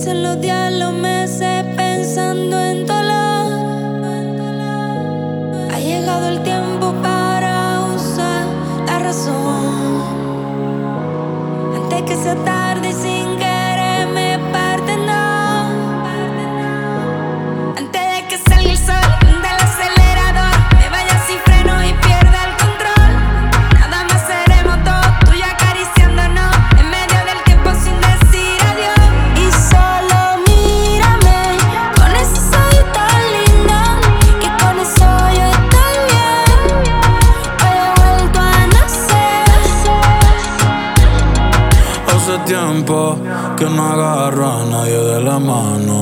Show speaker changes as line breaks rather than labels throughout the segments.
Pasan los días, los meses pensando en dolor. Ha llegado el tiempo para usar la razón. Antes que sea tarde y sin querer me parten dos. Antes de que salga el sol del acelerador, me vaya sin freno y pierda el control. Nada más seremos dos, tú y yo acariciándonos en medio del tiempo sin decir adiós. Y solo mírame con ese ojito tan lindo, que con eso yo estoy bien. Hoy he vuelto a nacer.
Hace tiempo que no agarro a nadie de la mano.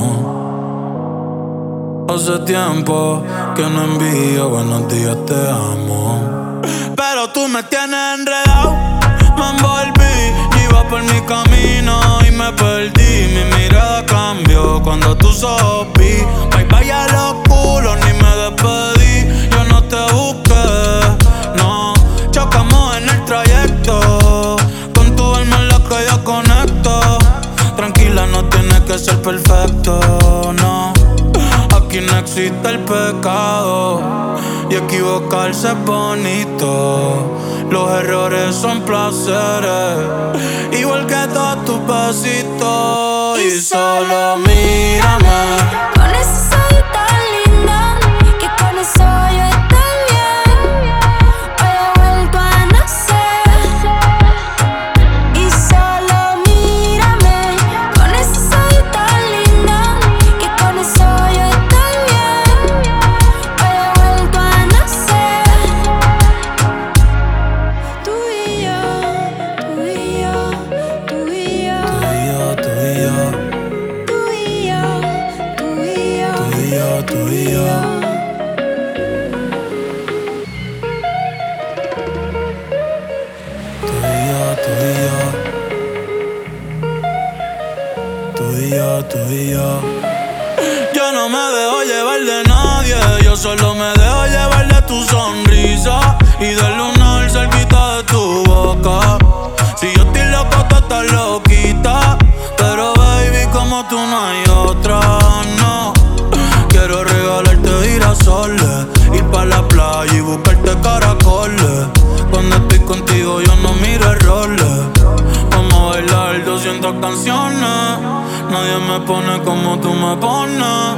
Hace tiempo que no envío buenos días, te amo. Pero tú me tienes enredado, me envolví, iba por mi camino y me perdí. Mi mirada cambió cuando tú sopí. Bye bye a los culos, ni me despedí. Yo no te busqué, no. Chocamos en el trayecto, con tu alma en la que yo conecto. Tranquila, no tienes que ser perfecto, no. Aquí no existe el pecado y equivocarse es bonito. Los errores son placeres, igual que todos tus besitos. Y solo mírame
Con ese ojito tan lindo, que con eso yo estoy bien. Hoy he vuelto a nacer. Y solo mírame con ese ojito tan lindo, que con eso yo estoy bien. Hoy he vuelto a nacer. Tú y yo, tú y yo, tú y yo,
tú y yo,
tú y yo, tú y yo,
tú y yo, tú y yo. Tú y yo, tú y yo. Yo no me dejo llevar de nadie, yo solo me dejo llevar de tu sonrisa y del lunar cerquita de tu boca. Si yo estoy loco, tú estás loquita, pero baby, como tú no hay otra, no. Quiero regalarte girasoles, ir pa' la playa y buscarte caracoles. Cuando estoy contigo yo no miro errores. Vamos a bailar 200 canciones, nadie me pone como tú me pones.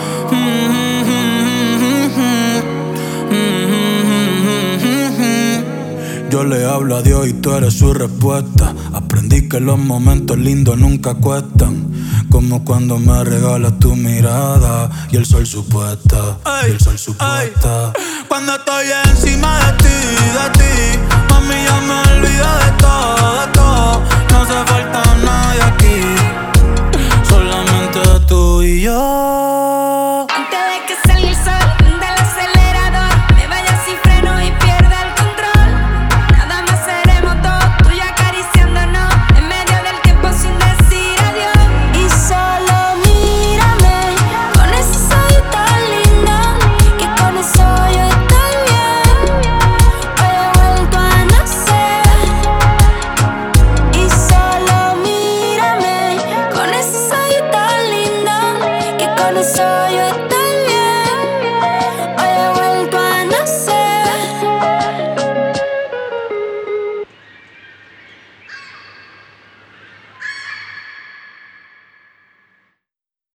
Yo le hablo a Dios y tú eres su respuesta. Aprendí que los momentos lindos nunca cuestan, como cuando me regalas tu mirada y el sol supuesta, y el sol supuesta. Cuando estoy encima de ti, mami, ya me olvidé de todo. No hace falta nadie aquí, solamente tú y yo.
Antes de que salga el sol del acelerador, me vaya sin freno y pierda el control. Nada más seremos dos, tú y yo acariciándonos en medio del tiempo sin decir adiós. Y solo mírame con ese ojito tan lindo, que con eso yo estoy bien. Hoy he vuelto a nacer. Y solo mírame con ese ojito tan lindo, que con eso yo estoy bien.